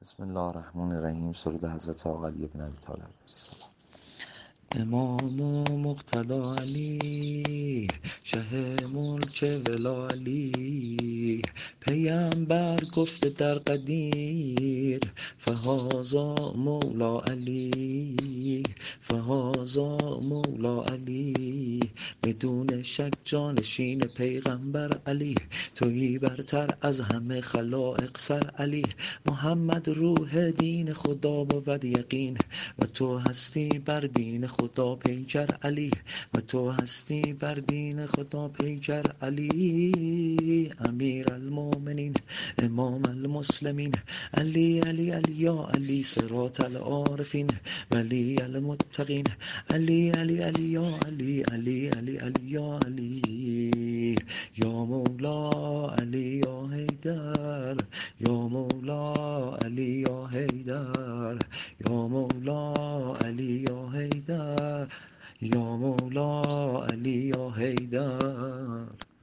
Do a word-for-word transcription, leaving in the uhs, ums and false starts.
بسم الله الرحمن الرحیم. سرود حضرت آقا علی بن ابی طالب. امام و مقتدا علی، شه ملک ولا علی، پیامبر گفته در قدیر، فهازا مولا علی، فهازا مولا علی. بدون شک جانشین پیغمبر علی، تویی برتر از همه خلائق سر علی. محمد روح دین خدا بود یقین، و تو هستی بر دین خدا پیکر علی، و تو هستی بر دین خدا پیکر علی. امیر المومنین امام المسلمین، علی علی علی یا علی صراط العارفین، ولی المتقین، علی علی علی یا علی، علی علی علی یا علی. یا مولا علی یا حیدر، یا مولا علی یا حیدر.